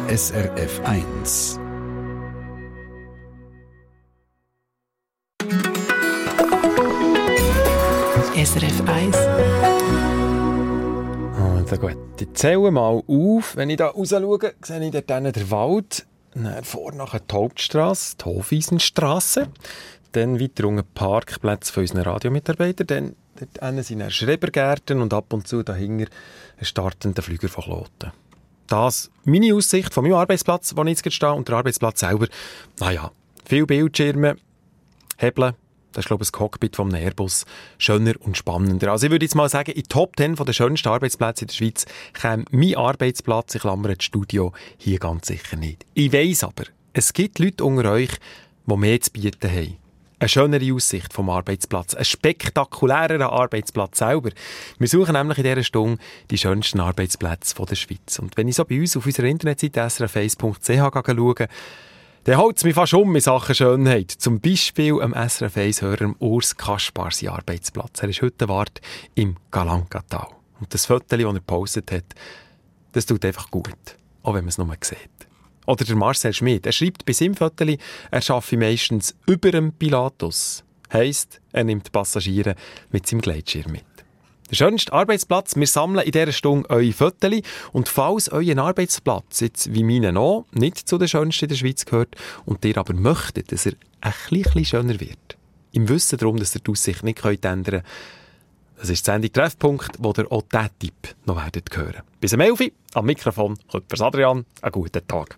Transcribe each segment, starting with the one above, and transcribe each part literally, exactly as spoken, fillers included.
S R F eins. S R F eins. Also gut, ich zähle mal auf. Wenn ich da raus schaue, sehe ich dort den Wald. Dann vorne nachher die Hauptstrasse, die Hofwiesenstrasse. Dann weiter unten Parkplätze für unsere Radiomitarbeiter. Dann dort sind dann Schrebergärten und ab und zu dahinter ein startender Flüger von Kloten. Das meine Aussicht von meinem Arbeitsplatz, wo ich jetzt gerade stehe. Und der Arbeitsplatz selber, naja, viele Bildschirme, Hebel. Das ist, glaube ich, das Cockpit vom Airbus. Schöner und spannender. Also ich würde jetzt mal sagen, in die Top zehn der schönsten Arbeitsplätze in der Schweiz käme mein Arbeitsplatz, ich klammere das Studio, hier ganz sicher nicht. Ich weiss aber, es gibt Leute unter euch, die mehr zu bieten haben. Eine schönere Aussicht vom Arbeitsplatz, ein spektakulärer Arbeitsplatz selber. Wir suchen nämlich in dieser Stunde die schönsten Arbeitsplätze der Schweiz. Und wenn ich so bei uns auf unserer Internetseite s r f eins punkt c h schaue, dann hält es mich fast um in Sachen Schönheit. Zum Beispiel am S R F eins-Hörer Urs Kaspar sein Arbeitsplatz. Er ist heute Wart im Galankatal. Und das Foto, das er gepostet hat, das tut einfach gut. Auch wenn man es nur sieht. Oder der Marcel Schmid. Er schreibt bei seinem Foto, er arbeite meistens über dem Pilatus. Heisst, er nimmt Passagiere mit seinem Gleitschirm mit. Der schönste Arbeitsplatz, wir sammeln in dieser Stunde eure Fotos. Und falls euer Arbeitsplatz, jetzt wie meinen auch, nicht zu den schönsten in der Schweiz gehört und ihr aber möchtet, dass er ein bisschen schöner wird, im Wissen darum, dass ihr die Aussicht nicht ändern könnt, das ist die Sendung Treffpunkt, wo ihr auch diesen Tipp noch werdet hören. Bis um elf Uhr am Mikrofon kommt für Adrian. Einen guten Tag.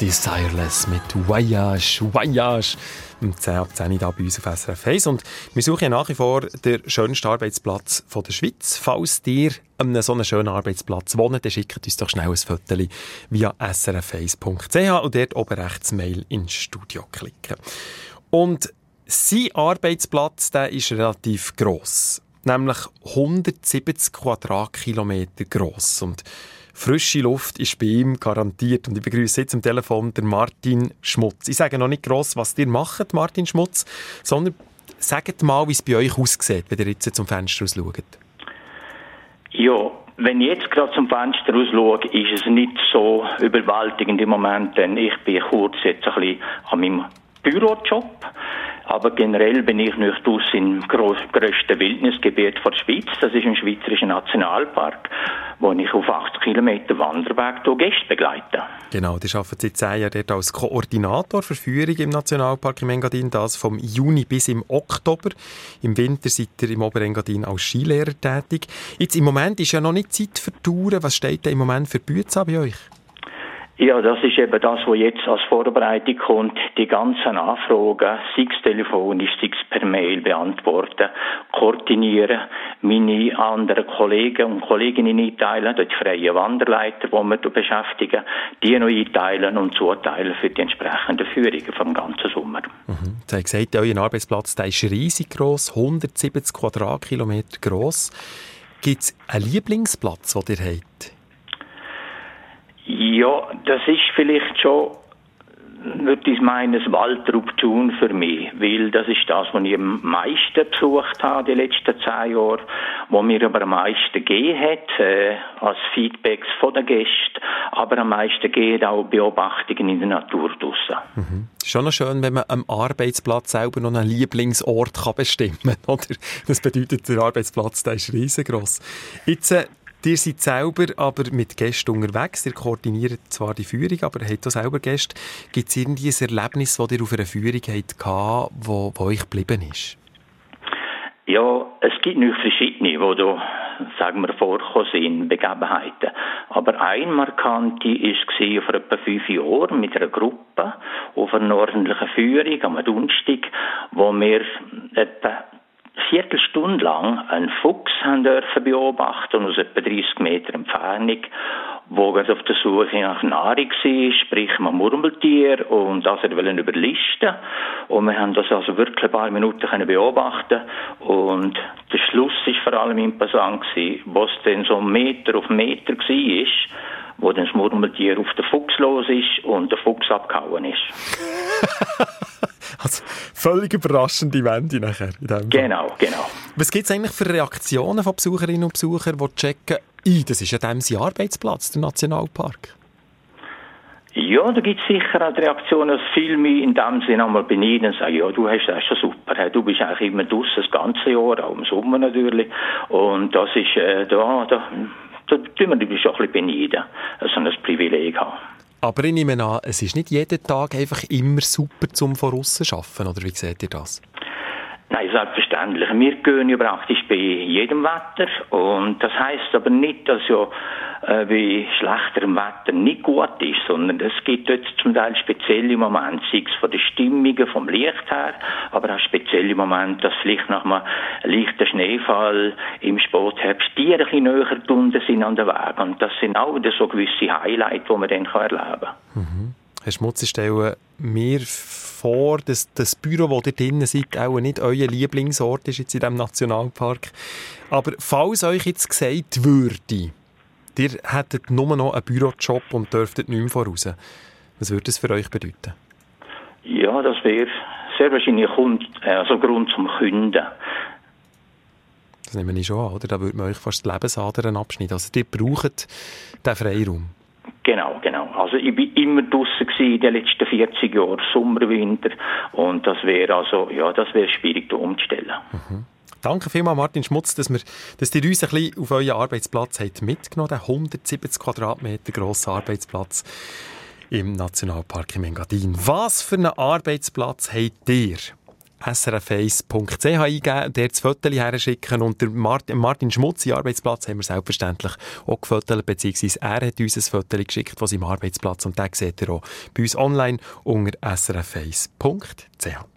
Desireless mit Voyage, Voyage. Um zehn ab zehn hier bei uns auf S R F eins. Und wir suchen ja nach wie vor den schönsten Arbeitsplatz von der Schweiz. Falls ihr an einem so einen schönen Arbeitsplatz wohnt, dann schickt uns doch schnell ein Foto via s r f eins punkt c h und dort oben rechts Mail ins Studio klicken. Und sein Arbeitsplatz, der ist relativ gross. Nämlich hundertsiebzig Quadratkilometer gross. Und frische Luft ist bei ihm garantiert. Und ich begrüße jetzt am Telefon den Martin Schmutz. Ich sage noch nicht gross, was ihr macht, Martin Schmutz, sondern sagt mal, wie es bei euch aussieht, wenn ihr jetzt zum Fenster raus schaut. Ja, wenn ich jetzt gerade zum Fenster raus schaue, ist es nicht so überwältigend im Moment, denn ich bin kurz jetzt ein bisschen an meinem Bürojob. Aber generell bin ich nicht aus im grössten Wildnisgebiet der Schweiz. Das ist ein schweizerischer Nationalpark, wo ich auf achtzig Kilometer Wanderweg Gäste begleite. Genau, ihr arbeitet seit zehn Jahren dort als Koordinator für Führung im Nationalpark im Engadin, das vom Juni bis im Oktober. Im Winter seid ihr im Oberengadin als Skilehrer tätig. Jetzt im Moment ist ja noch nicht Zeit für Touren. Was steht da im Moment für Bütze bei euch? Ja, das ist eben das, was jetzt als Vorbereitung kommt. Die ganzen Anfragen, sei es telefonisch, sei es per Mail beantworten, koordinieren, meine anderen Kollegen und Kolleginnen einteilen, die freien Wanderleiter, die wir beschäftigen, die noch einteilen und zuteilen für die entsprechenden Führungen vom ganzen Sommer. Mhm. Sie haben gesagt, euer Arbeitsplatz der ist riesig gross, hundertsiebzig Quadratkilometer gross. Gibt es einen Lieblingsplatz, den ihr habt? Ja, das ist vielleicht schon, würde ich meinen, ein Waldruptun für mich, weil das ist das, was ich am meisten besucht habe die letzten zehn Jahre, was mir aber am meisten gegeben hat, äh, als Feedbacks von den Gästen, aber am meisten gegeben auch Beobachtungen in der Natur draussen. Mhm. Schon noch schön, wenn man am Arbeitsplatz selber noch einen Lieblingsort kann bestimmen kann, oder? Das bedeutet, der Arbeitsplatz der ist riesengroß. Jetzt, äh, ihr seid selber aber mit Gästen unterwegs. Ihr koordiniert zwar die Führung, aber ihr habt auch selber Gäste. Gibt es irgendwie ein Erlebnis, das ihr auf einer Führung hattet, wo, wo euch geblieben ist? Ja, es gibt nicht verschiedene, die da, sagen wir, vorgekommen sind, Begebenheiten. Aber ein markante war vor etwa fünf Jahren mit einer Gruppe auf einer ordentlichen Führung am Donnerstag, wo wir etwa Viertelstunde lang einen Fuchs haben dürfen beobachten aus etwa dreißig Meter Entfernung, wo er auf der Suche nach Nahrung war, sprich einem Murmeltier, und das er wollen überlisten. Und wir haben das also wirklich ein paar Minuten können beobachten. Und der Schluss war vor allem imposant, was dann so Meter auf Meter war, wo dann das Murmeltier auf den Fuchs los ist und der Fuchs abgehauen ist. Also völlig überraschende Wende nachher. In dem genau, genau. Was gibt es eigentlich für Reaktionen von Besucherinnen und Besuchern, die checken, das ist ja dem sein Arbeitsplatz, der Nationalpark? Ja, da gibt es sicher auch die Reaktionen, dass viele mich in dem Sinne einmal beneiden und sagen, ja, du hast das schon super, du bist eigentlich immer draussen das ganze Jahr, auch im Sommer natürlich. Und das ist, äh, da, da, da tun wir dich schon ein bisschen beneiden, so ein Privileg haben. Aber ich nehme an, es ist nicht jeden Tag einfach immer super zum Voraus zu arbeiten, oder wie seht ihr das? Nein, selbstverständlich. Wir gehen ja praktisch bei jedem Wetter. Und das heisst aber nicht, dass ja äh, bei schlechterem Wetter nicht gut ist, sondern es gibt dort zum Teil spezielle Momente, sei es von den Stimmungen, vom Licht her, aber auch spezielle Momente, dass vielleicht nach einem leichten Schneefall im Spätherbst Tiere ein bisschen näher gebunden sind an den Weg. Und das sind auch so gewisse Highlights, die man dann erleben kann. Mhm. Herr Schmutz, ich stelle mir vor, dass das Büro, wo ihr drinnen seid, auch nicht euer Lieblingsort ist jetzt in diesem Nationalpark. Aber falls euch jetzt gesagt würde, ihr hättet nur noch einen Bürojob und dürftet nicht mehr voraus, was würde das für euch bedeuten? Ja, das wäre sehr wahrscheinlich also Grund zum Künden. Das nehme ich schon an, oder? Da würde man euch fast die Lebensadern abschneiden. Also ihr braucht den Freiraum. Genau, genau. Also ich bin immer draussen in den letzten vierzig Jahren, Sommer, Winter. Und das wäre also, ja, das wäre schwierig da umzustellen. Mhm. Danke vielmals, Martin Schmutz, dass, wir, dass ihr uns ein bisschen auf euren Arbeitsplatz habt mitgenommen habt. Den hundertsiebzig Quadratmeter grossen Arbeitsplatz im Nationalpark im Engadin. Was für einen Arbeitsplatz habt ihr? s r f eins punkt c h eingeben, dort das Foto herschicken und der Martin, Martin Schmutz, im Arbeitsplatz, haben wir selbstverständlich auch gefotogt, beziehungsweise er hat uns ein Foto geschickt von seinem Arbeitsplatz und den seht ihr auch bei uns online unter s r f eins punkt c h.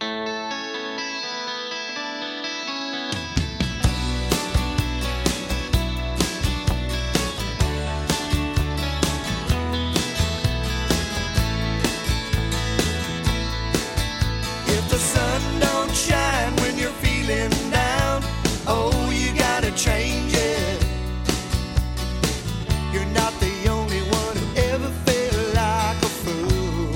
Change it. You're not the only one who ever felt like a fool.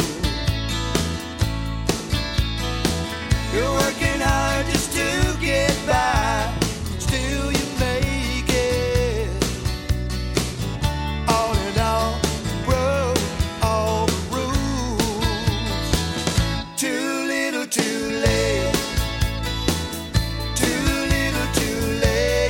You're working hard just to get by, still you make it. All in all, broke all the rules. Too little, too late. Too little, too late.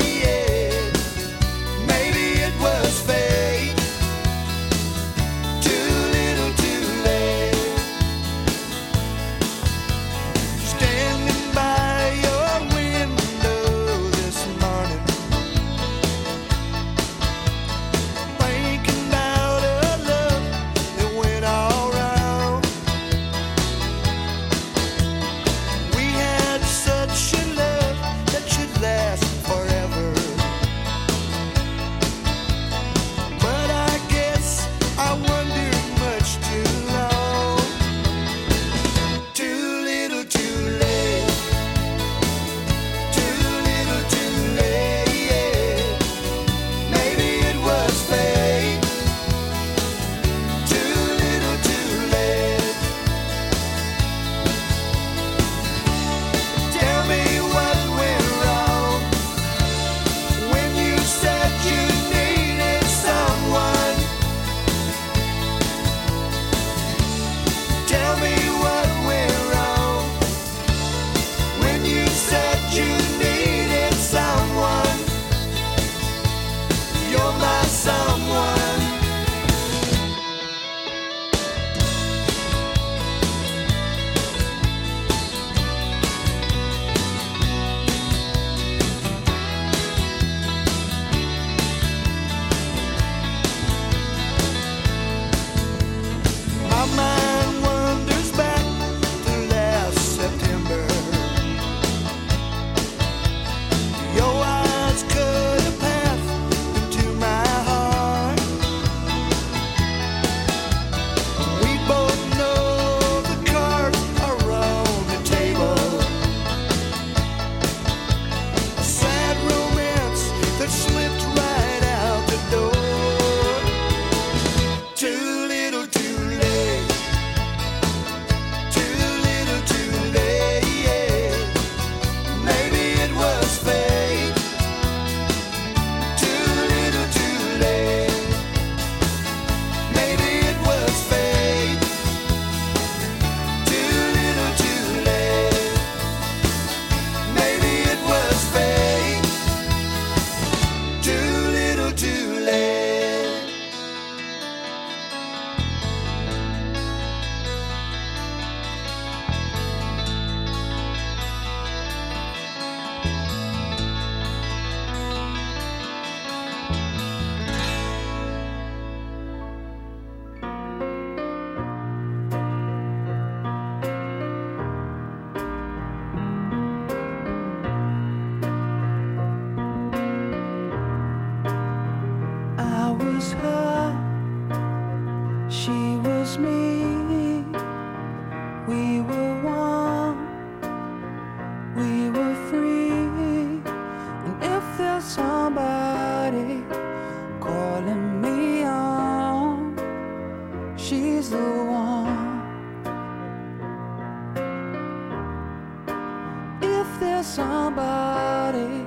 Somebody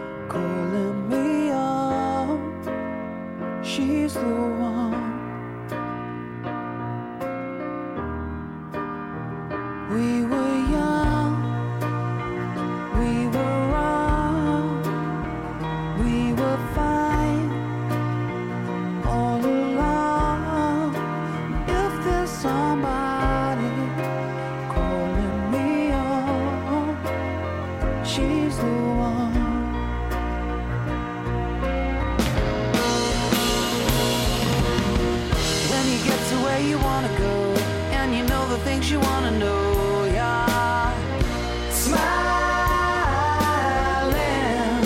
calling me on, she's the one. We were young, we were wrong, we were fine all along. If there's somebody calling me on, the one. When you get to where you wanna go, and you know the things you wanna know, yeah. Smiling.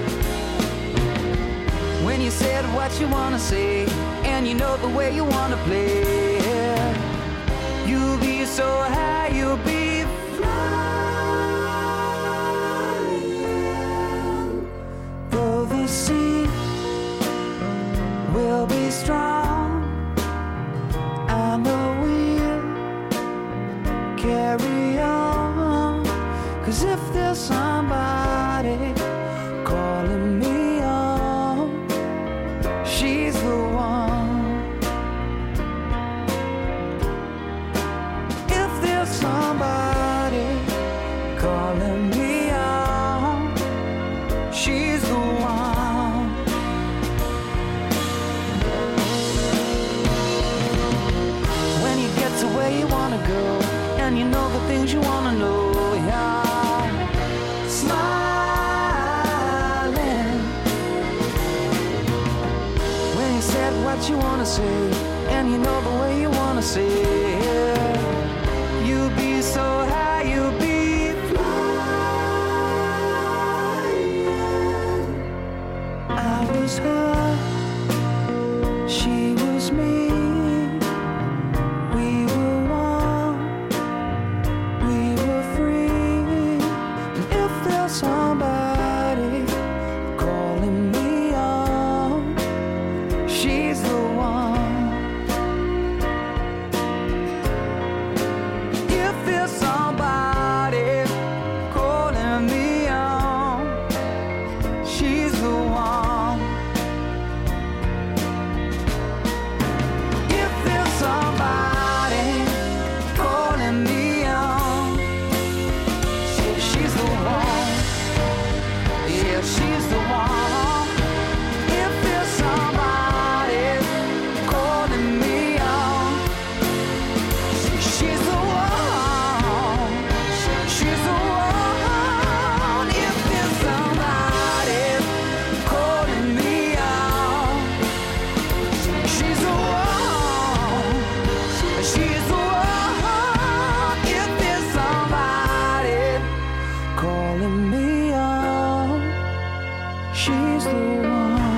When you said what you wanna say, and you know the way you wanna play, yeah. You'll be so high, you'll be flying. Though the sea will be strong, I know we'll carry on. 'Cause if there's somebody calling me on, she's the one. If there's somebody calling me on, she's the one. When you get to where you wanna go, and you know the things you wanna know, yeah. Smiling. When you said what you wanna say, and you know the way you wanna say it, you'll be so high, you'll be flying. I was her, she was me. We were one, we were free. And if there's somebody calling me on, she's the one. If there's somebody calling me on, she's the one. If there's somebody calling me on, she- she's the one. Yeah, she's the one. If there's somebody calling me on, she's the one. She's the one. If there's somebody calling me on, she's the one. She's the one. If there's somebody calling me on, she's the one.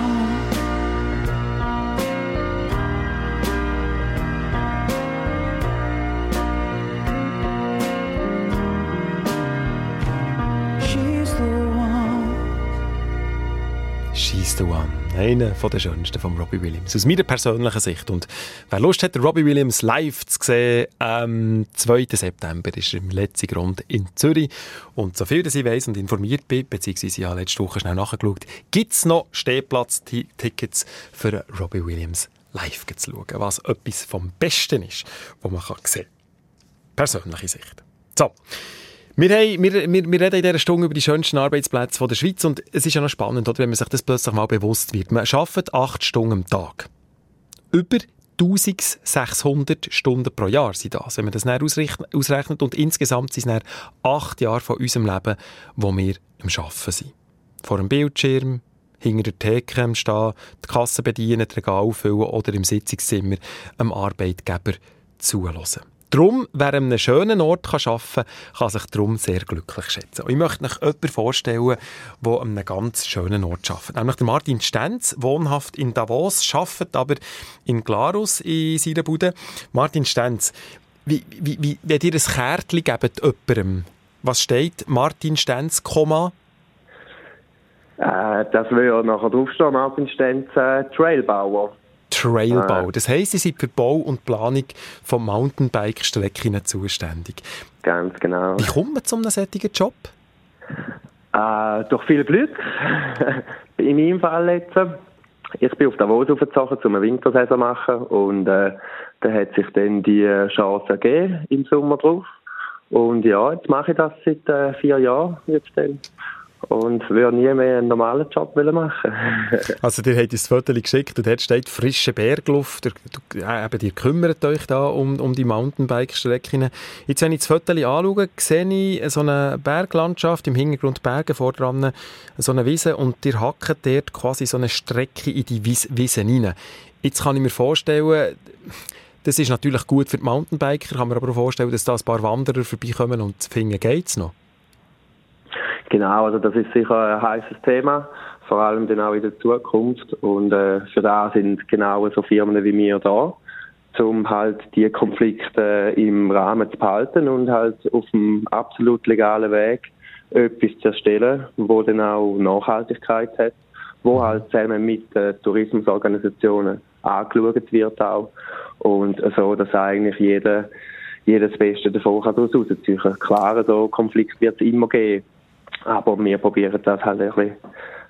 She's the one. «She's the One», einer der schönsten von Robbie Williams, aus meiner persönlichen Sicht. Und wer Lust hat, Robbie Williams live zu sehen, am zweiten September ist er im letzten Grund in Zürich. Und so viel ich weiss und informiert bin, beziehungsweise ich habe letzte Woche schnell nachgeschaut, gibt es noch Stehplatz-Tickets für Robbie Williams live zu schauen, was etwas vom Besten ist, was man sehen kann. Persönliche Sicht. So. Wir, haben, wir, wir, wir reden in dieser Stunde über die schönsten Arbeitsplätze der Schweiz und es ist ja noch spannend, oder, wenn man sich das plötzlich mal bewusst wird. Man arbeitet acht Stunden am Tag. Über eintausendsechshundert Stunden pro Jahr sind das, wenn man das dann ausrechnet. Und insgesamt sind es dann acht Jahre von unserem Leben, wo wir am Arbeiten sind. Vor dem Bildschirm, hinter der Theke am Stehen, die Kasse bedienen, die Regale auffüllen oder im Sitzungszimmer einem Arbeitgeber zuhören. Darum, wer an einem schönen Ort arbeiten kann, kann sich darum sehr glücklich schätzen. Und ich möchte euch jemanden vorstellen, der an einem ganz schönen Ort arbeitet. Nämlich der Martin Stenz, wohnhaft in Davos, arbeitet aber in Glarus in seiner Bude. Martin Stenz, wie, wie, wie, wenn ihr ein Kärtchen gebt jemandem, was steht? Martin Stenz, Komma? Äh, das will ja nachher draufstehen, Martin Stenz, äh, Trailbauer. Trailbau. Das heisst, Sie sind für die Bau und Planung von Mountainbike-Strecken zuständig. Ganz genau. Wie kommt man zu einem solchen Job? Äh, durch viel Glück. In meinem Fall jetzt. Ich bin auf Davos aufgezogen, um eine Wintersaison zu machen. Und äh, da hat sich dann die Chance ergeben, im Sommer drauf. Und ja, jetzt mache ich das seit äh, vier Jahren. Jetzt dann. und würde nie mehr einen normalen Job machen. Also dir hat das Foto geschickt und dort steht «frische Bergluft». Du, du, äh, eben, ihr kümmert euch da um, um die Mountainbike-Strecken. Jetzt, wenn ich das Foto anschaue, sehe ich so eine Berglandschaft, im Hintergrund Berge, vor dran so eine Wiese und ihr hackt dort quasi so eine Strecke in die Wies- Wiese rein. Jetzt kann ich mir vorstellen, das ist natürlich gut für die Mountainbiker, kann mir aber auch vorstellen, dass da ein paar Wanderer vorbeikommen und finden, geht's noch? Genau, also das ist sicher ein heißes Thema, vor allem dann auch in der Zukunft. Und äh, für das sind genau so Firmen wie wir da, um halt die Konflikte im Rahmen zu behalten und halt auf dem absolut legalen Weg etwas zu erstellen, wo dann auch Nachhaltigkeit hat, wo halt zusammen mit äh, Tourismusorganisationen angeschaut wird auch. Und so, dass eigentlich jeder, jeder das Beste davon kann daraus rausziehen kann. Klar, so Konflikt wird es immer geben. Aber wir probieren das halt ein bisschen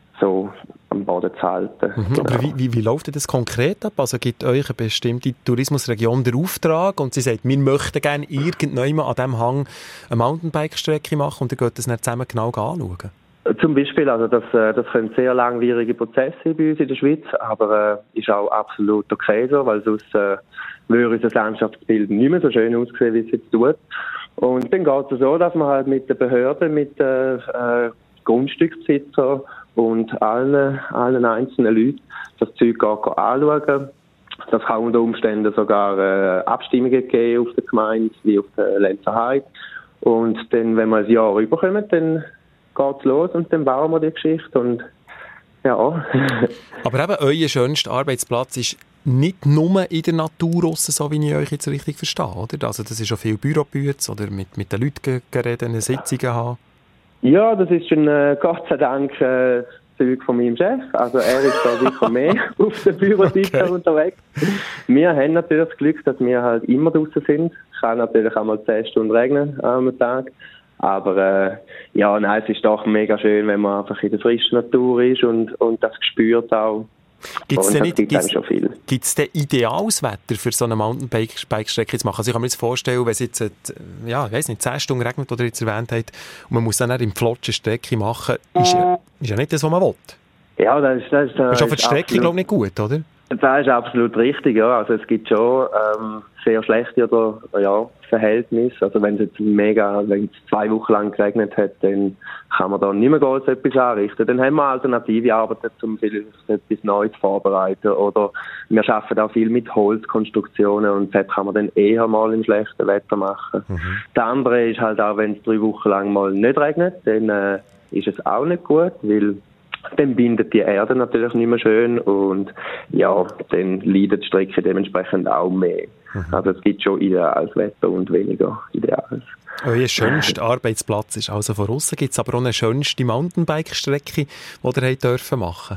so am Boden zu halten. Mhm, genau. Aber wie, wie, wie läuft das konkret ab? Also gibt euch eine bestimmte Tourismusregion den Auftrag und sie sagt, wir möchten gerne irgendwann an diesem Hang eine Mountainbike-Strecke machen und ihr geht das dann zusammen genau anschauen? Zum Beispiel, also das, das können sehr langwierige Prozesse sein bei uns in der Schweiz, aber äh, ist auch absolut okay so, weil sonst äh, würde unser Landschaftsbild nicht mehr so schön aussehen, wie es jetzt tut. Und dann geht es so, dass man halt mit den Behörden, mit den äh, Grundstücksbesitzern und allen, allen einzelnen Leuten das Zeug geht anschauen. Das kann unter Umständen sogar äh, Abstimmungen geben auf der Gemeinde wie auf der Lenzerheide. Und dann, wenn wir ein Jahr rüberkommen, dann geht's los und dann bauen wir die Geschichte. Und ja. Aber eben, euer schönster Arbeitsplatz ist nicht nur in der Natur raus, so wie ich euch jetzt richtig verstehe, oder? Also das ist schon viel Büropütz oder mit, mit den Leuten reden, Sitzungen haben. Ja, das ist schon äh, Gott sei Dank äh, das Zeug von meinem Chef. Also er ist da sicher mehr auf der Büroseite okay. unterwegs. Wir haben natürlich das Glück, dass wir halt immer draußen sind. Es kann natürlich auch mal zehn Stunden regnen am Tag. Aber äh, ja, nein, es ist doch mega schön, wenn man einfach in der frischen Natur ist und, und das spürt auch. Gibt es denn nicht, gibt's, schon viel. Gibt's denn ideales Wetter für so eine Mountainbike-Strecke zu machen? Also ich kann mir jetzt vorstellen, wenn es jetzt, ja, ich weiss nicht, zehn Stunden regnet, oder jetzt erwähnt habt, und man muss dann im Flotschen Strecke machen, ist ja, ist ja nicht das, was man will. Ja, das ist... Das ist, das ist auch für die Strecke, glaube ich, nicht gut, oder? Das ist absolut richtig, ja. Also es gibt schon ähm, sehr schlechte oder ja, Verhältnisse. Also wenn es jetzt mega, wenn es zwei Wochen lang geregnet hat, dann kann man da nicht mehr groß etwas anrichten. Dann haben wir alternative Arbeiten, um vielleicht etwas Neues vorbereiten. Oder wir arbeiten auch viel mit Holzkonstruktionen und das kann man dann eher mal im schlechten Wetter machen. Mhm. Das andere ist halt auch, wenn es drei Wochen lang mal nicht regnet, dann äh, ist es auch nicht gut, weil dann bindet die Erde natürlich nicht mehr schön und ja, dann leidet die Strecke dementsprechend auch mehr. Mhm. Also es gibt schon ideales Wetter und weniger ideales. Euer schönster Arbeitsplatz ist also von aussen. Gibt es aber auch eine schönste Mountainbike-Strecke, die ihr dürfen machen?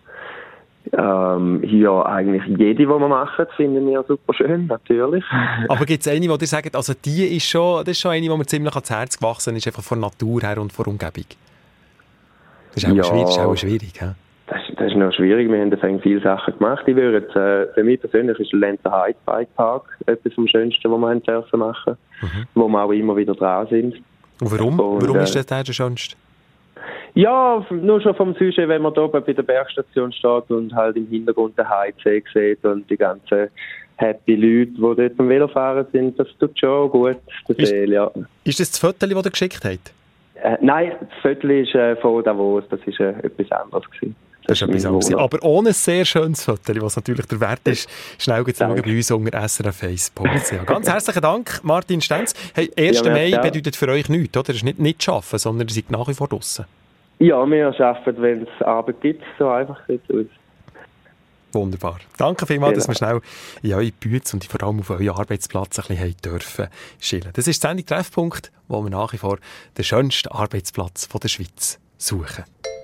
Ähm, ja, eigentlich jede, die wir machen, finden wir super schön, natürlich. Aber gibt es eine, die ihr sagt, also die ist schon, das ist schon eine, die mir ziemlich ans Herz gewachsen ist, einfach von Natur her und von Umgebung? Das ist auch ja, schwierig. Das ist auch schwierig ja? das, das ist noch schwierig. Wir haben deswegen viele Sachen gemacht. Ich würde jetzt, äh, für mich persönlich ist der Lenzerheide Bike Park etwas vom Schönsten, was wir haben dürfen machen, mhm. wo wir auch immer wieder dran sind. Und warum? Und, warum ist das der, der Schönste? Ja, nur schon vom Sujet, wenn man da oben bei der Bergstation steht und halt im Hintergrund den Heidesee sieht und die ganzen happy Leute, die dort am Velofahren sind, das tut schon gut, der ist, Seele, ja. Ist das das Foto, das ihr geschickt habt? Äh, nein, das Foto ist äh, von Davos, das war äh, etwas anderes gewesen. Das, das ist etwas anderes. Aber ohne ein sehr schönes Foto, was natürlich der Wert ist, schnell zu schauen bei uns unter s r f eins punkt c h. Ganz herzlichen Dank, Martin Stenz. Hey, erster Ja, Mai bedeutet für euch nichts, oder? Das ist nicht, nicht arbeiten, sondern ihr seid nach wie vor draussen. Ja, wir arbeiten, wenn es Arbeit gibt. So einfach sieht es aus. Wunderbar. Danke vielmals, dass wir schnell in eure Bütze und vor allem auf euren Arbeitsplatz ein bisschen haben dürfen schillen. Das ist die Sendung Treffpunkt, wo wir nach wie vor den schönsten Arbeitsplatz der Schweiz suchen.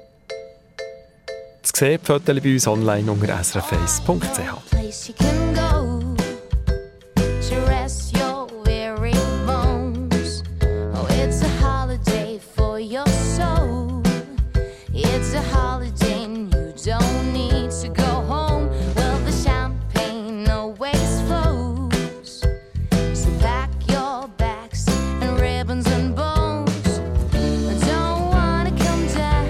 Zu sehen, die Fotos bei uns online unter s r f eins punkt c h. Down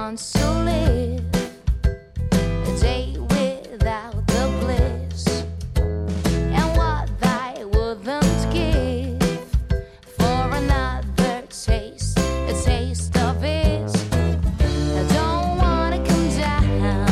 wants to live a day without the bliss, and what I wouldn't give for another taste, a taste of it. I don't wanna come down,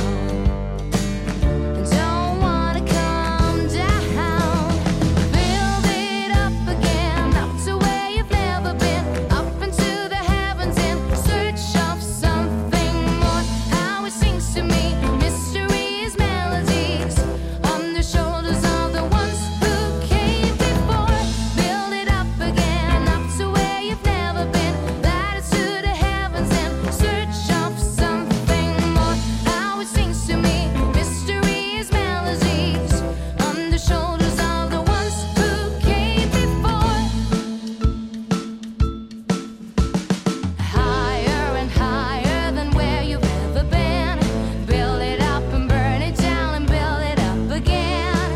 don't wanna come down. Build it up again, up to where you've never been, up into the heavens in search of something more. How it sings to me, mysteries, melodies, on the shoulders of the ones who came before. Build it up again, up to where you've never been, ladder to the heavens in search of something more. How it sings to me, mysteries, melodies, on the shoulders of the ones who came before. Higher and higher than where you've ever been. Build it up and burn it down and build it up again.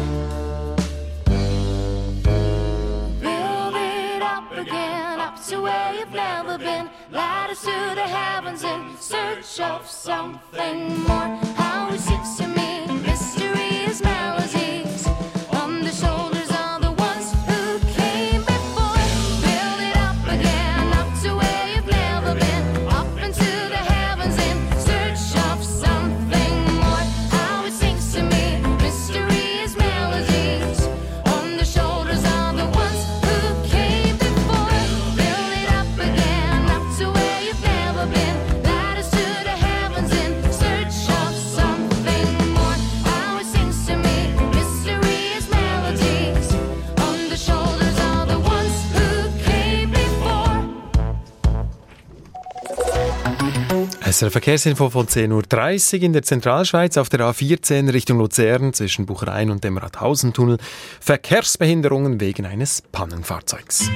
Build it up again, up to where you've never been. Ladders to the heavens in search of something more. How it sings to me, mysteries, melodies, on the shoulders of the ones who came before. Build it up again, up to where you've never been, up into the heavens in search of something more. How it sings to me, mysteries, melodies, on the shoulders of the ones who came before. Build it up again, up to where you've never been, ladders to the heavens in search of something more. How it sings to me, mysteries, melodies, on the shoulders of the ones who came before. S R F Verkehrsinfo von zehn Uhr dreißig in der Zentralschweiz auf der A vierzehn Richtung Luzern zwischen Buchrein und dem Rathausentunnel. Verkehrsbehinderungen wegen eines Pannenfahrzeugs.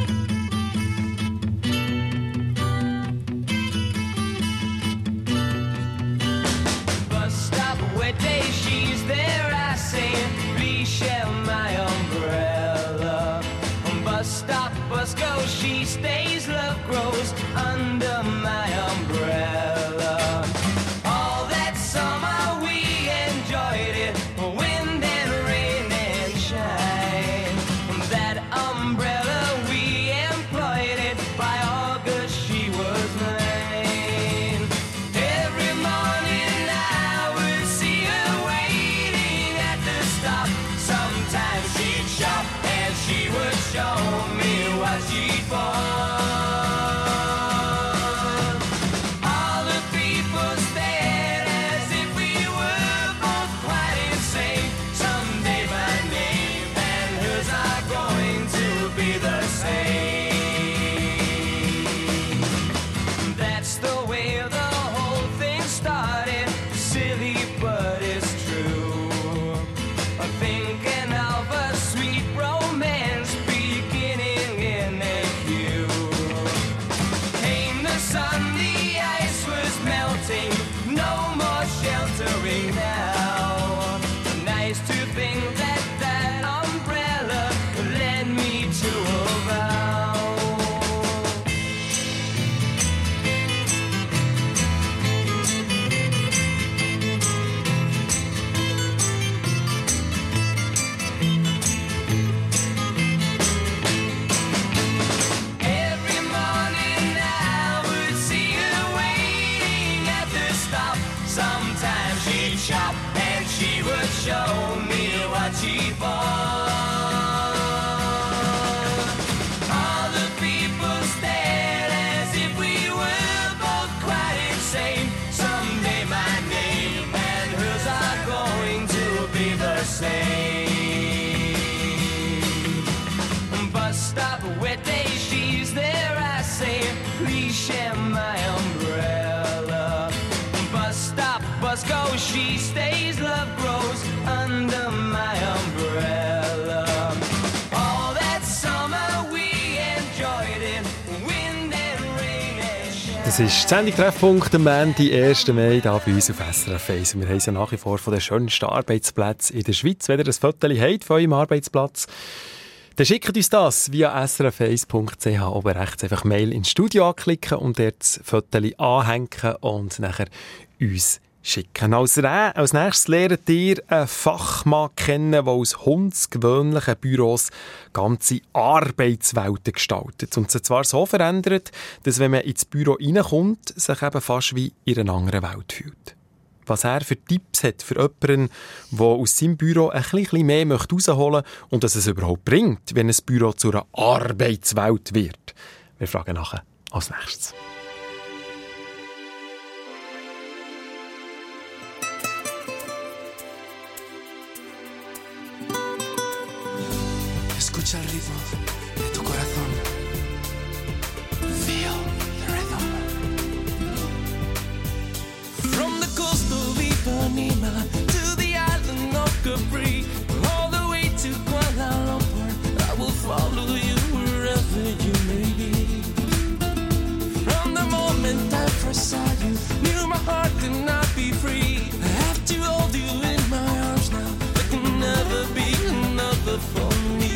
Bus stop, wet day, she's there, I say, please share my umbrella. Bus stop, bus goes, she stays, love grows under my umbrella. All that summer we enjoyed it, wind and rain and shine. That umbrella we employed it, by August she was mine. Every morning I would see her waiting at the stop. Sometimes she'd shop and she would show me what she'd bought. All the people stared as if we were both quite insane. Someday my name and hers are going to be the same. That's the way the whole thing started. Silly, but it's true. I'm thinking of a sweet romance beginning in a queue. Came the sun, the ice was melting, no more sheltering now. Nice to think that that umbrella led me to a vow. Every morning I would see her waiting at the stop. Sometimes she'd shop and she would show me what she bought. All the people stared as if we were both quite insane. Someday my name and hers are going to be the same. Bus stop, wet day, she's there, I say, please share my umbrella. Bus stop, bus goes, she stays, love grows under my umbrella. All that summer we enjoyed it, wind and rain and shine. Das ist die Sendung Treffpunkt am Montag, ersten Mai, hier bei uns auf S R F eins. Wir haben es ja nach wie vor von den schönsten Arbeitsplätzen in der Schweiz. Wenn ihr ein Foto habt von eurem Arbeitsplatz, Dann schickt uns das via s r f eins punkt c h oben rechts einfach Mail ins Studio anklicken und dort das Foto anhängen und nachher uns schicken. Als, Re- als nächstes lernt ihr einen Fachmann kennen, der aus hundsgewöhnlichen Büros ganze Arbeitswelten gestaltet. Und sie zwar so verändert, dass wenn man ins Büro reinkommt, sich eben fast wie in einer anderen Welt fühlt. Was er für Tipps hat für jemanden, der aus seinem Büro ein bisschen mehr herausholen möchte und dass es überhaupt bringt, wenn ein Büro zu einer Arbeitswelt wird. Wir fragen nachher als nächstes. Escucha el ritmo de tu corazón. Feel the rhythm. From the coast of Ipanema to the island of Capri, all the way to Kuala Lumpur, I will follow you wherever you may be. From the moment I first saw you, knew my heart could not be free. I have to hold you in my arms now. There can never be another for me.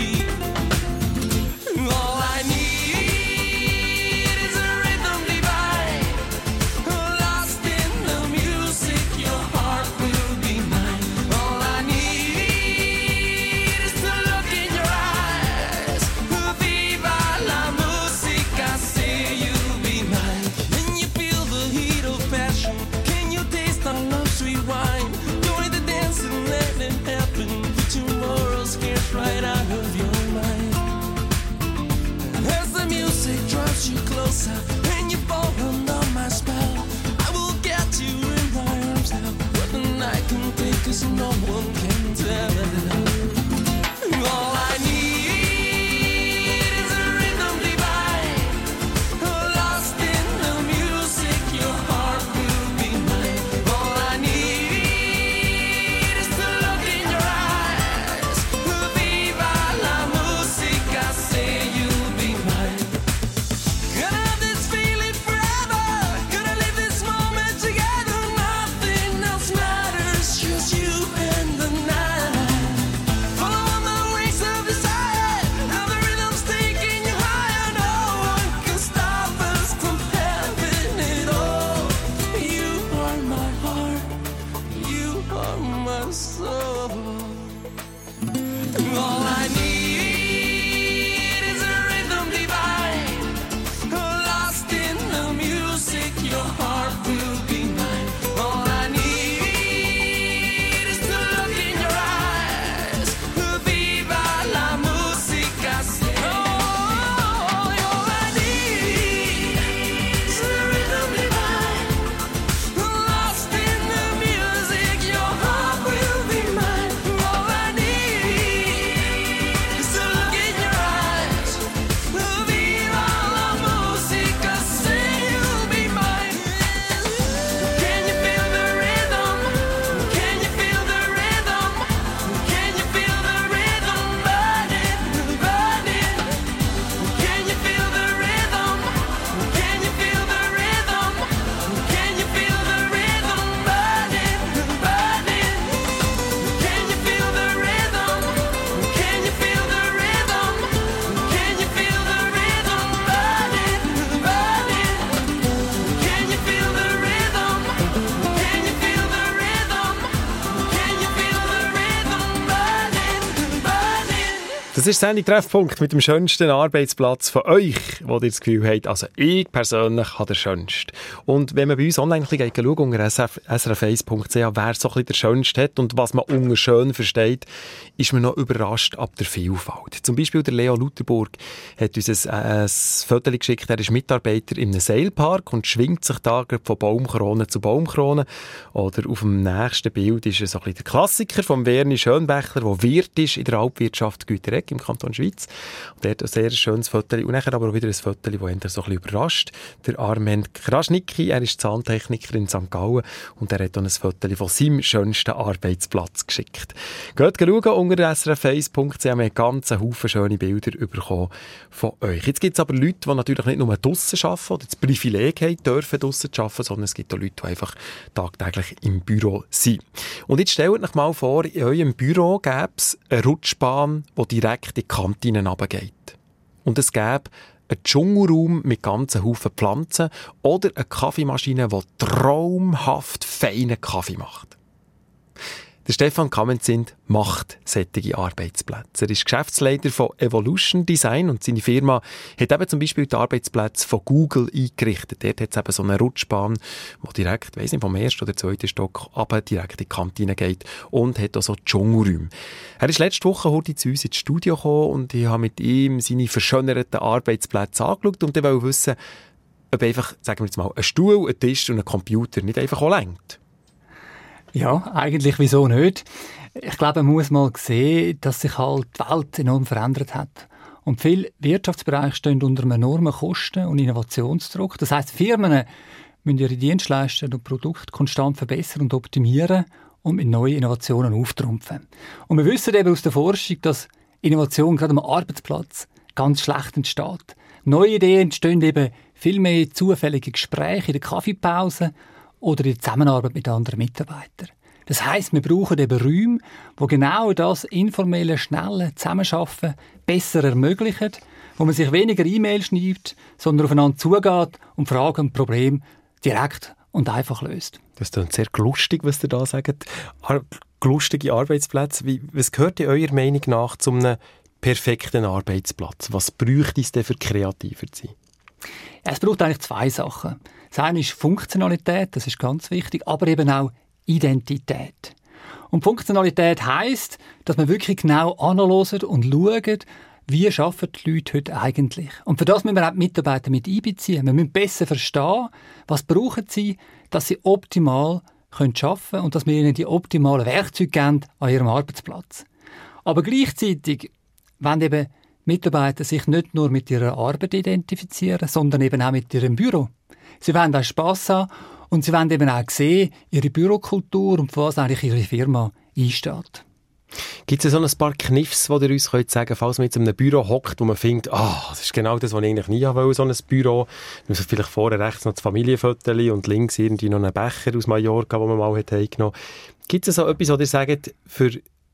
All I need is a rhythm divine, lost in the music, your heart will be mine. All I need is to look in your eyes, viva la musica, say you'll be mine. Can you feel the heat of passion? Can you taste our love's sweet wine? Join the dance and let it happen, but tomorrow scares right out of your mind. As the music draws you closer and you fall under my spell, I will get you in my arms now. What the night can take us, no one can tell. All I need is a rhythm divine, lost in the music, your heart will be mine. All I need is to look in your eyes, viva la musica, say you'll be mine. Gonna have this feeling forever, gonna live this moment together. Nothing else matters, just you and the night. Follow the wings of desire, now the rhythm's taking you higher. No one can stop us from having it all. You are my heart, you are my soul. All I need is a rhythm divine, lost in the music, your heart will be mine. All I need is to look in your eyes, viva la musica, say. Oh, all I need is a rhythm divine, lost in the music, your heart will be mine. All I need is to look in your eyes, viva la musica, say you'll be mine. Can you feel the rhythm? Can you feel the rhythm? Can you feel the rhythm burning, burning? Can you feel the rhythm? Can you feel the rhythm? Can you feel the rhythm burning, burning? Can you feel the rhythm? Can you feel the rhythm? Can you feel the rhythm burning, burning? Can you feel the rhythm? Can you feel the rhythm? Can you feel the rhythm burning, burning? Das ist Sendung Treffpunkt mit dem schönsten Arbeitsplatz von euch, wo ihr das Gefühl habt, also ich persönlich habe den schönsten. Und wenn man bei uns online ein bisschen schaut, unter s r f eins punkt c h, wer so ein bisschen den schönsten hat und was man unter schön versteht, ist man noch überrascht ab der Vielfalt. Zum Beispiel der Leo Luterburg hat uns ein, ein Foto geschickt, er ist Mitarbeiter in einem Seilpark und schwingt sich da von Baumkrone zu Baumkrone. Oder auf dem nächsten Bild ist so ein bisschen der Klassiker von Werni Schönbächler, der Wirt ist in der Alpwirtschaft Güteregg im Kanton Schweiz. Und der hat ein sehr schönes Foto. Und nachher aber auch wieder ein Foto, das ihn so ein bisschen überrascht. Der Armen Krasnicki, er ist Zahntechniker in Sankt Gallen und er hat auch ein Foto von seinem schönsten Arbeitsplatz geschickt. Geht schauen unter s r f eins punkt c h, wir haben ganz Haufen schöne Bilder bekommen von euch. Jetzt gibt es aber Leute, die natürlich nicht nur draussen arbeiten oder das Privileg haben, dürfen draussen arbeiten, sondern es gibt auch Leute, die einfach tagtäglich im Büro sind. Und jetzt stellt euch mal vor, in eurem Büro gäbe es eine Rutschbahn, die direkt direkt in die Kantine runtergeht. Und es gäbe einen Dschungelraum mit ganzen Haufen Pflanzen oder eine Kaffeemaschine, die traumhaft feinen Kaffee macht. Der Stefan Kamenzind macht solche Arbeitsplätze. Er ist Geschäftsleiter von Evolution Design und seine Firma hat eben zum Beispiel die Arbeitsplätze von Google eingerichtet. Dort hat es eben so eine Rutschbahn, die direkt, weiss nicht, vom ersten oder zweiten Stock aber direkt in die Kantine geht und hat auch so Dschungelräume. Er ist letzte Woche heute zu uns ins Studio gekommen und ich habe mit ihm seine verschönerten Arbeitsplätze angeschaut und ich wollte wissen, ob einfach, sagen wir jetzt mal, ein Stuhl, ein Tisch und ein Computer nicht einfach auch reicht. Ja, eigentlich wieso nicht? Ich glaube, man muss mal sehen, dass sich halt die Welt enorm verändert hat. Und viele Wirtschaftsbereiche stehen unter einem enormen Kosten- und Innovationsdruck. Das heisst, Firmen müssen ihre Dienstleistungen und Produkte konstant verbessern und optimieren und mit neuen Innovationen auftrumpfen. Und wir wissen eben aus der Forschung, dass Innovation gerade am Arbeitsplatz ganz schlecht entsteht. Neue Ideen entstehen eben viel mehr zufällige Gespräche in der Kaffeepause oder in der Zusammenarbeit mit anderen Mitarbeitern. Das heisst, wir brauchen eben Räume, die genau das informelle, schnelle Zusammenarbeiten besser ermöglichen, wo man sich weniger E-Mails schreibt, sondern aufeinander zugeht und Fragen und Probleme direkt und einfach löst. Das ist sehr lustig, was ihr da sagt. Ar- lustige Arbeitsplätze. Wie, was gehört in eurer Meinung nach zu einem perfekten Arbeitsplatz? Was bräuchte es denn für kreativer zu sein? Ja, es braucht eigentlich zwei Sachen. Das eine ist Funktionalität, das ist ganz wichtig, aber eben auch Identität. Und Funktionalität heisst, dass man wirklich genau analysiert und schaut, wie arbeiten die Leute heute eigentlich. Und für das müssen wir auch die Mitarbeiter mit einbeziehen. Wir müssen besser verstehen, was brauchen sie, dass sie optimal arbeiten können und dass wir ihnen die optimalen Werkzeuge geben an ihrem Arbeitsplatz. Aber gleichzeitig wollen eben Mitarbeiter sich nicht nur mit ihrer Arbeit identifizieren, sondern eben auch mit ihrem Büro. Sie wollen auch Spass haben und sie wollen eben auch sehen, ihre Bürokultur und für was eigentlich ihre Firma einsteht. Gibt es so ein paar Kniffs, die ihr uns sagen könnt, falls man jetzt in einem Büro hockt, wo man findet, ah, das ist genau das, was ich eigentlich nie wollte, so ein Büro. Also vielleicht vorne rechts noch das Familienfoto und links irgendwie noch einen Becher aus Mallorca, den man mal heimgenommen hat. Gibt es so etwas, wo ihr sagt, für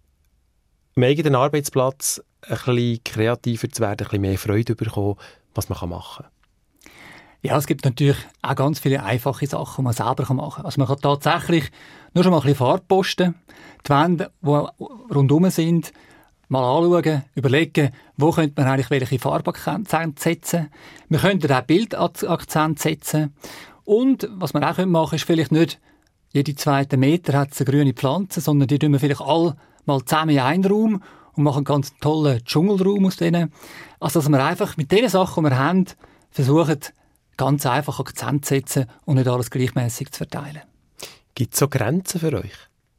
am eigenen Arbeitsplatz ein bisschen kreativer zu werden, ein bisschen mehr Freude zu bekommen, was man machen kann? Ja, es gibt natürlich auch ganz viele einfache Sachen, die man selber machen kann. Also man kann tatsächlich nur schon mal ein bisschen Farbe posten, die Wände, die rundherum sind, mal anschauen, überlegen, wo könnte man eigentlich welche Farbakzente setzen. Wir könnten auch Bildakzente setzen. Und was man auch machen kann, ist vielleicht nicht jede zweite Meter hat eine grüne Pflanze, sondern die tun wir vielleicht alle mal zusammen in einen Raum und machen einen ganz tollen Dschungelraum aus denen. Also dass wir einfach mit den Sachen, die wir haben, versuchen, ganz einfach Akzent zu setzen und nicht alles gleichmäßig zu verteilen. Gibt es so Grenzen für euch?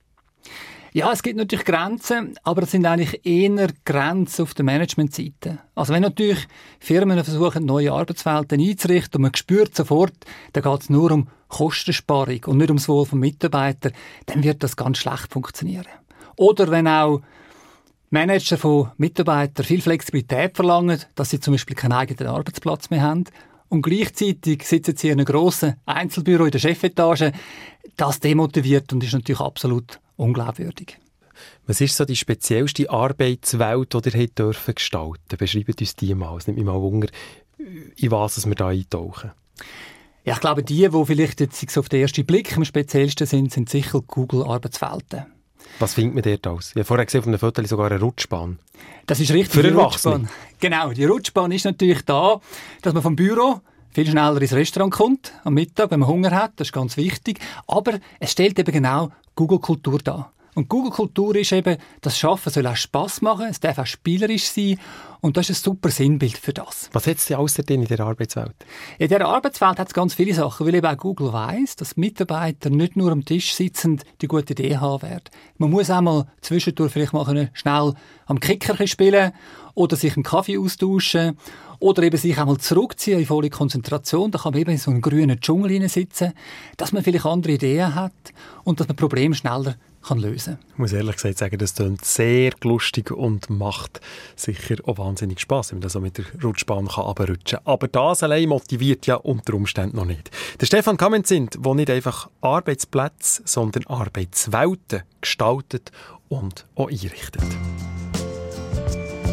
Ja, es gibt natürlich Grenzen, aber es sind eigentlich eher Grenzen auf der Managementseite. Also wenn natürlich Firmen versuchen, neue Arbeitswelten einzurichten und man spürt sofort, da geht es nur um Kostensparung und nicht ums Wohl des Mitarbeiters, dann wird das ganz schlecht funktionieren. Oder wenn auch Manager von Mitarbeitern viel Flexibilität verlangen, dass sie zum Beispiel keinen eigenen Arbeitsplatz mehr haben, und gleichzeitig sitzen sie in einem grossen Einzelbüro in der Chefetage. Das demotiviert und ist natürlich absolut unglaubwürdig. Was ist so die speziellste Arbeitswelt, die ihr dürfen gestalten? Beschreibt uns die mal. Es nimmt mich mal Wunder, in was wir da eintauchen. Ja, ich glaube, die, die vielleicht jetzt auf den ersten Blick am speziellsten sind, sind sicher Google-Arbeitswelten. Was findet man dort aus? Ich habe vorher gesehen, auf einem Foto sogar eine Rutschbahn. Das ist richtig. Für Erwachsene. Genau, die Rutschbahn ist natürlich da, dass man vom Büro viel schneller ins Restaurant kommt, am Mittag, wenn man Hunger hat. Das ist ganz wichtig. Aber es stellt eben genau Google-Kultur dar. Und Google-Kultur ist eben, das Schaffen soll auch Spass machen, es darf auch spielerisch sein und das ist ein super Sinnbild für das. Was hat es denn außerdem in dieser Arbeitswelt? In dieser Arbeitswelt hat es ganz viele Sachen, weil eben auch Google weiss, dass Mitarbeiter nicht nur am Tisch sitzend die gute Idee haben werden. Man muss auch mal zwischendurch vielleicht mal schnell am Kicker spielen oder sich im Kaffee austauschen oder eben sich einmal zurückziehen in volle Konzentration. Da kann man eben in so einem grünen Dschungel sitzen, dass man vielleicht andere Ideen hat und dass man Probleme schneller kann lösen. Ich muss ehrlich gesagt sagen, das klingt sehr lustig und macht sicher auch wahnsinnig Spass, wenn man so mit der Rutschbahn runterrutschen kann. Aber das allein motiviert ja unter Umständen noch nicht. Der Stefan Kamenzind, der nicht einfach Arbeitsplätze, sondern Arbeitswelten gestaltet und auch einrichtet.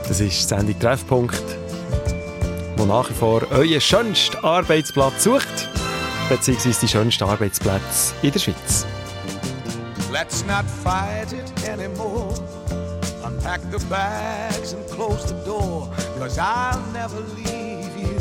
Das ist die Sendung Treffpunkt, wo nach wie vor euren schönsten Arbeitsplatz sucht, beziehungsweise die schönsten Arbeitsplätze in der Schweiz. Let's not fight it anymore. Unpack the bags and close the door, 'cause I'll never leave you.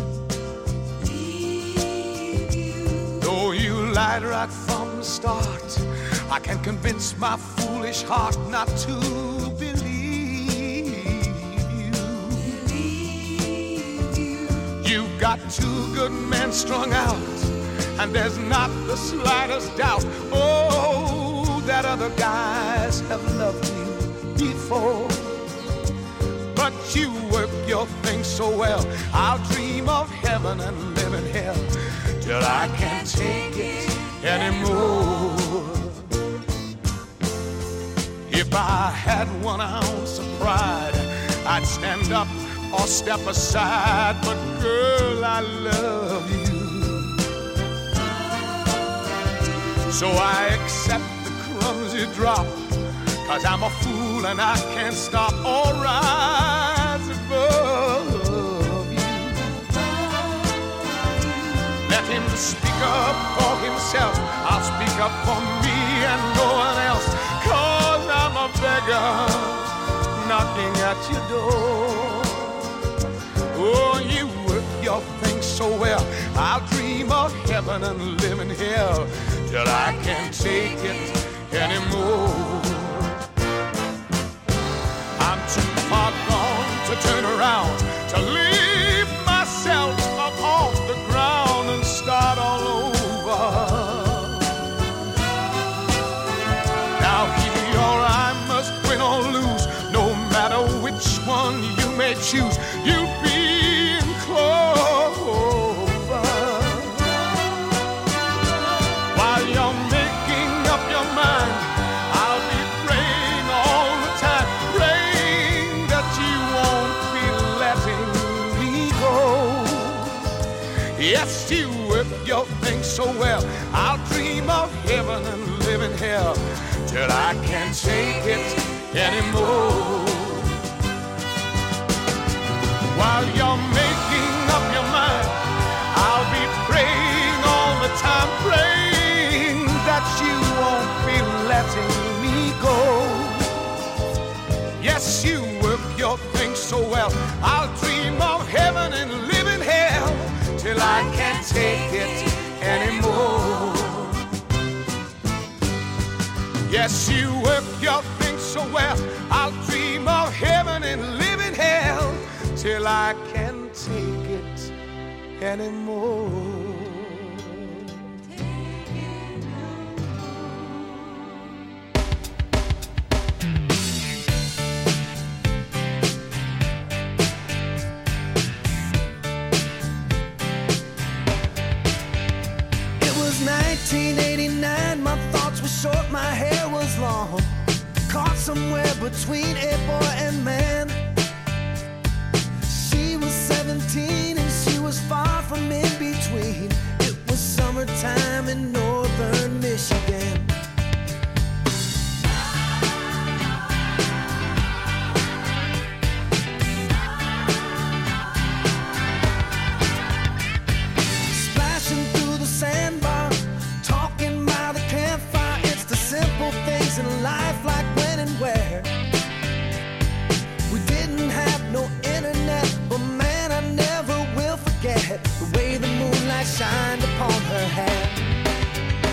Leave you. Though you lied right from the start, I can convince my foolish heart not to believe you. Believe you. You've got two good men strung out, and there's not the slightest doubt, oh, that other guys have loved you before. But you work your things so well, I'll dream of heaven and live in hell till I can't take it anymore. If I had one ounce of pride, I'd stand up or step aside, but girl, I love you. So I accept the crumbs you drop, 'cause I'm a fool and I can't stop or rise above you. Let him speak up for himself, I'll speak up for me and no one else, 'cause I'm a beggar knocking at your door. Oh, you work your things so well, I'll dream of heaven and live in hell till I can't take it anymore. I'm too far gone to turn around, to leave myself up off the ground and start all over. Now here or I must win or lose, no matter which one you may choose, you'll be in clover. While you're making up your mind, I'll be praying all the time, praying that you won't be letting me go. Yes, you work your things so well, I'll dream of heaven and live in hell till I can't take it anymore. While you're making up your mind, I'll be praying all the time, praying that you won't be letting me go. Yes, you work your things so well, I'll dream of heaven and live in hell till I can't take it anymore. Yes, you work your things so well, I'll dream of heaven and live in hell till I can't take it anymore. It was nineteen eighty-nine, my thoughts were short, my hair was long, caught somewhere between a boy and man. She was seventeen and she was far from in between. It was summertime in northern Michigan. Splashing through the sandbar, talking by the campfire. It's the simple things in life, like when and where. We didn't have no internet, but man, I never will forget the way the moonlight shined upon her hair.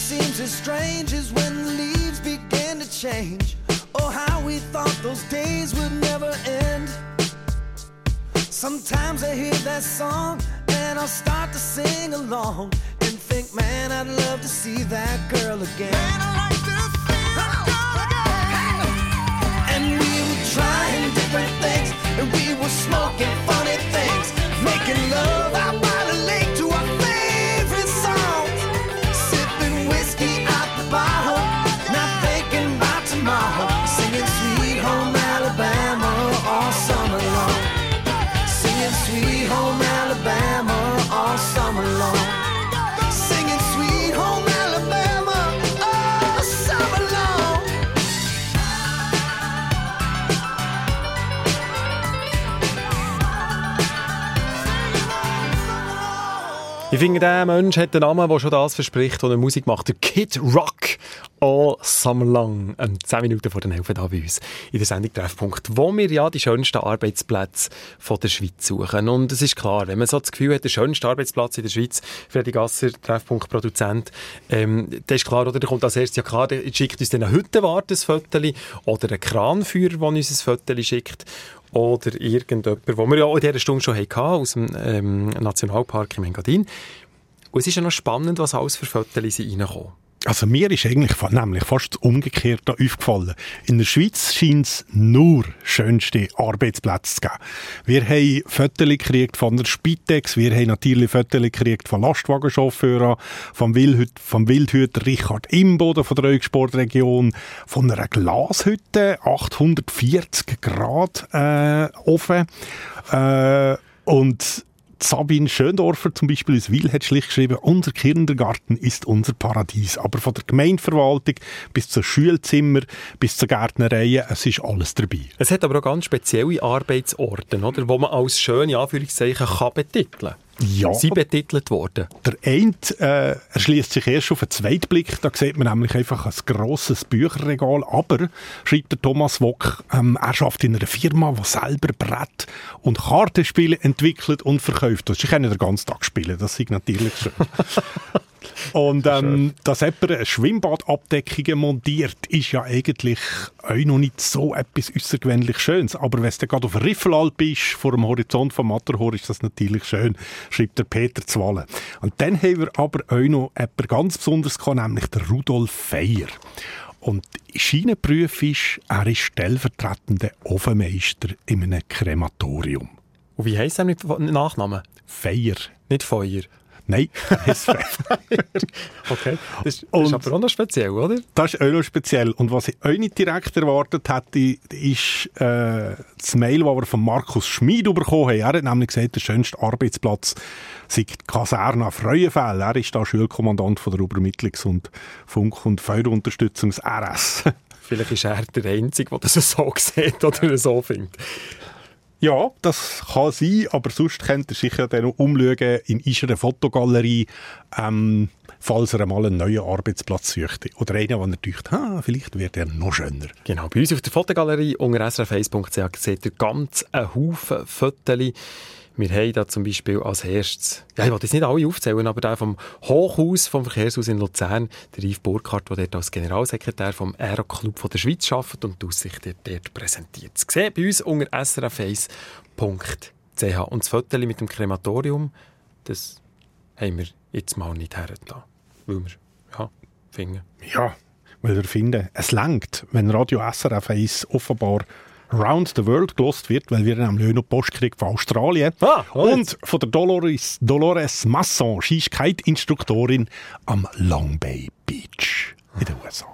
seems as strange as when the leaves begin to change. Oh, how we thought those days would never end. Sometimes I hear that song and I'll start to sing along and think, man, I'd love to see that girl again. Man, I'd like to see that girl again. And we were trying different things, and we were smoking funny things, making love out by the lake to our favorite songs, sipping whiskey out the bottle, not thinking about tomorrow, singing Sweet Home Alabama all summer long. Sweet Home Alabama all summer long. Singing Sweet Home Alabama all summer long. Ich finde, dieser Mensch hat einen Namen, der schon das verspricht, was er Musik macht. Der Kid Rock. All summer long. Ähm, zehn Minuten vor den elf da bei uns in der Sendung Treffpunkt, wo wir ja die schönsten Arbeitsplätze von der Schweiz suchen. Und es ist klar, wenn man so das Gefühl hat, der schönste Arbeitsplatz in der Schweiz, Freddy Gasser, Treffpunkt-Produzent, ähm, das ist klar, oder? Da kommt als erstes, ja klar, der schickt uns dann eine Hüttenwarte, ein Föteli, oder ein Kranführer, der uns ein Föteli schickt, oder irgendjemand, wo wir ja auch in dieser Stunde schon hatten, aus dem ähm, Nationalpark im Engadin. Und es ist ja noch spannend, was alles für Föteli reinkommen. Also mir ist eigentlich nämlich fast umgekehrt da aufgefallen. In der Schweiz scheint es nur schönste Arbeitsplätze zu geben. Wir haben Fotos gekriegt von der Spitex, wir haben natürlich Fotos gekriegt von Lastwagenchauffeuren, vom, Wildhüt, vom Wildhüter Richard Imboden von der Eugensportregion, von einer Glashütte, achthundertvierzig Grad äh, offen. Äh, und Sabine Schöndorfer zum Beispiel aus Wil hat schlicht geschrieben, unser Kindergarten ist unser Paradies. Aber von der Gemeindeverwaltung bis zu Schulzimmer, bis zur Gärtnerei, es ist alles dabei. Es hat aber auch ganz spezielle Arbeitsorte, oder, wo man als schöne Anführungszeichen kann betiteln. Ja. Sie betitelt worden. Der eine äh, erschließt sich erst auf den zweiten Blick. Da sieht man nämlich einfach ein grosses Bücherregal. Aber, schreibt der Thomas Wock, ähm, er arbeitet in einer Firma, die selber Brett- und Kartenspiele entwickelt und verkauft. Ich kann den ganzen Tag spielen, das ist natürlich schön. Und ähm, dass jemand eine Schwimmbadabdeckung montiert, ist ja eigentlich auch noch nicht so etwas außergewöhnlich Schönes. Aber wenn du gerade auf Riffelalp bist, vor dem Horizont vom Matterhorn, ist das natürlich schön, schreibt der Peter Zwallen. Und dann haben wir aber auch noch jemanden ganz Besonderes gehabt, nämlich der Rudolf Feier. Und sein Beruf ist, er ist stellvertretender Ofenmeister in einem Krematorium. Und wie heisst er mit Nachnamen? Feier. Nicht Feuer. Nein, das ist okay, das, das ist aber auch noch speziell, oder? Das ist auch noch speziell. Und was ich auch nicht direkt erwartet hätte, ist äh, das Mail, das wir von Markus Schmid bekommen haben. Er hat nämlich gesagt, der schönste Arbeitsplatz sei die Kaserne Freuenfeld. Er ist da Schulkommandant von der Übermittlungs- und Funk- und Feuerunterstützungs R S. Vielleicht ist er der Einzige, der das so sieht oder so findet. Ja, das kann sein, aber sonst könnt ihr sicher dann noch umschauen in unserer Fotogalerie, ähm, falls er einmal einen neuen Arbeitsplatz sucht. Oder einen, wo er denkt, ah, vielleicht wird er noch schöner. Genau, bei uns auf der Fotogalerie unter s r f eins punkt c h seht ihr ganz einen Haufen Fotos. Wir haben da zum Beispiel als erstes, ja, ich will das nicht alle aufzählen, aber der vom Hochhaus, vom Verkehrshaus in Luzern, der Yves Burkhardt, der dort als Generalsekretär vom Aero-Club von der Schweiz arbeitet und die Aussicht dort präsentiert. Das seht bei uns unter s r f eins punkt c h. Und das Foto mit dem Krematorium, das haben wir jetzt mal nicht hergelassen, weil wir, ja, finden. Ja, weil wir finden, es reicht, wenn Radio S R F eins offenbar Round the World gelost wird, weil wir nämlich auch noch Post kriegen von Australien. Ah, und von der Dolores, Dolores Masson, sie ist Kite-Instruktorin am Long Bay Beach in den U S A.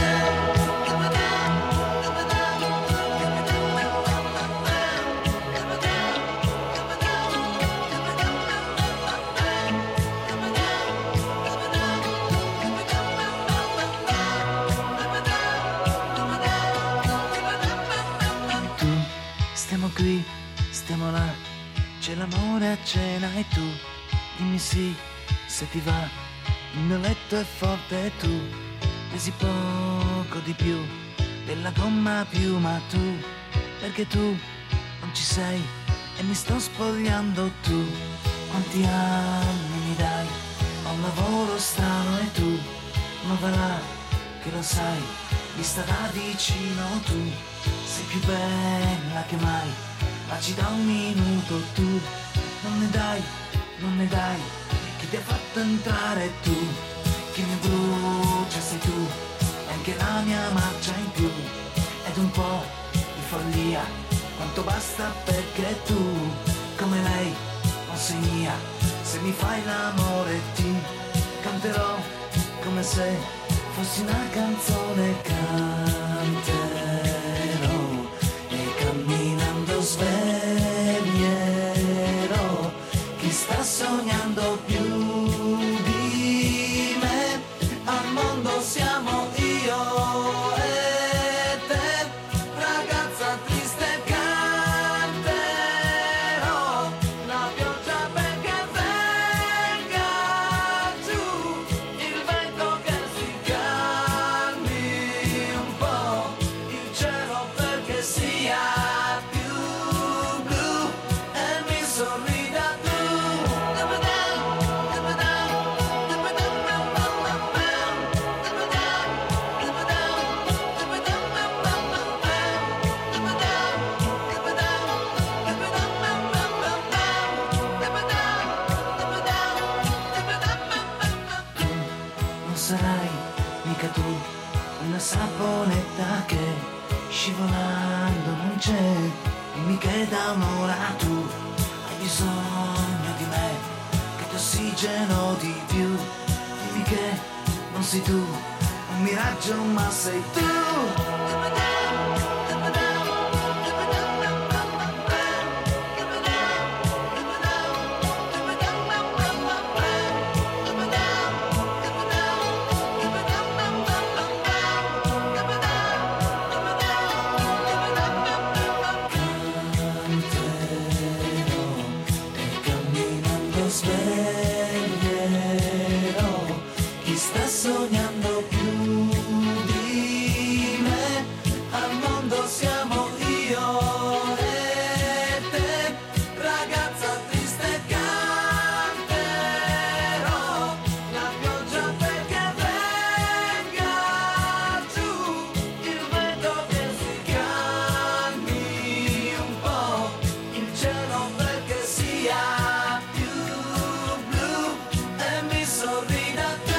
Stiamo qui, stiamo là, c'è l'amore a cena e tu dimmi sì, se ti va, il mio letto è forte e tu pesi poco di più della gomma più, ma tu, perché tu non ci sei e mi sto spogliando tu, quanti anni mi dai, ho un lavoro strano e tu va là, che lo sai, vista da vicino tu sei più bella che mai, ma ci dà un minuto tu, non ne dai, non ne dai, che ti ha fatto entrare tu, che mi brucia sei tu, e anche la mia marcia in più, ed un po' di follia, quanto basta perché tu, come lei, non sei mia, se mi fai l'amore ti canterò come se fossi una canzone, canterò e camminando sveglierò chi sta sognando più di me, al mondo siamo io e te, ragazza triste canterò la pioggia perché venga giù, il vento che si calmi un po', il cielo perché sia più blu e mi sorrida tu. Non sarai mica tu una saponetta che scivolando non c'è, dimmi che da un'ora tu hai bisogno di me, che ti ossigeno di più, dimmi che non sei tu un miraggio ma sei tu. Sveglierò chi sta sognando più di me, al mondo siamo io e te, ragazza triste canterò la pioggia perché venga giù, il vento che si calmi un po', il cielo perché sia sorrida tu.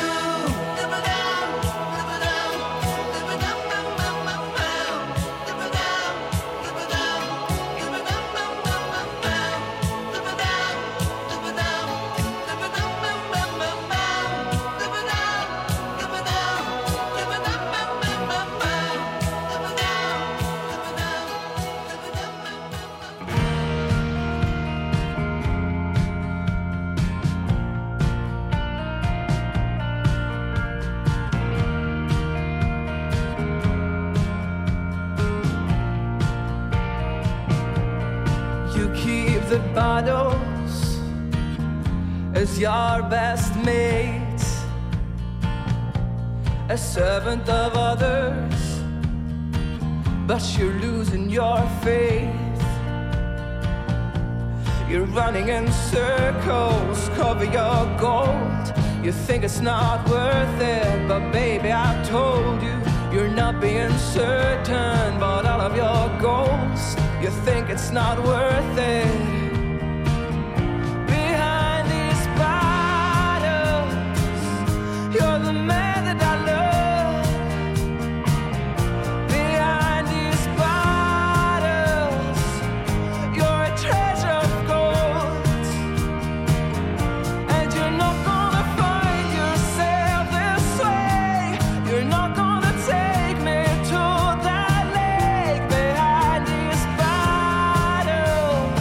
The bottles as your best mate, a servant of others, but you're losing your faith. You're running in circles, cover your gold. You think it's not worth it, but baby, I told you, you're not being certain about all of your goals. You think it's not worth it. Behind these bottles, you're the man that I love. Behind these bottles, you're a treasure of gold. And you're not gonna find yourself this way. You're not gonna take me to that lake. Behind these bottles.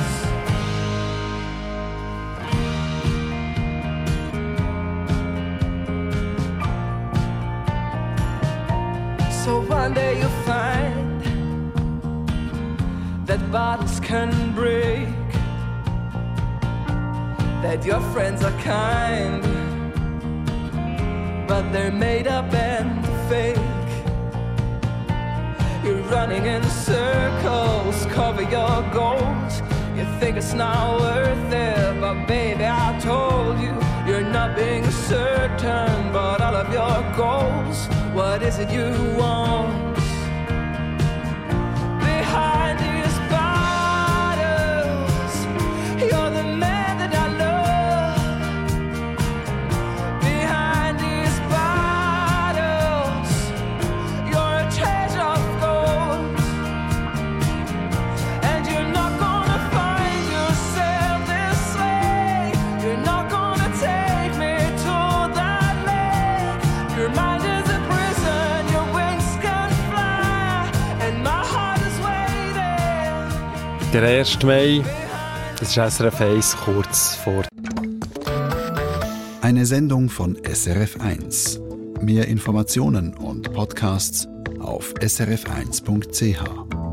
So one day you'll find that bottles can break, that your friends are kind, but they're made up and fake. You're running in circles, cover your goals. You think it's not worth it, but baby, I told you, you're not being certain about all of your goals. is it you want? Behind these bottles, you're the man that I love. Behind these bottles, you're a treasure of gold. And you're not gonna find yourself this way. You're not gonna take me to that lake. Your mind is a prison, your wings can fly, and my heart is waiting. Der erste Mai, das ist S R F eins kurz vor. Eine Sendung von S R F eins. Mehr Informationen und Podcasts auf s r f eins punkt c h.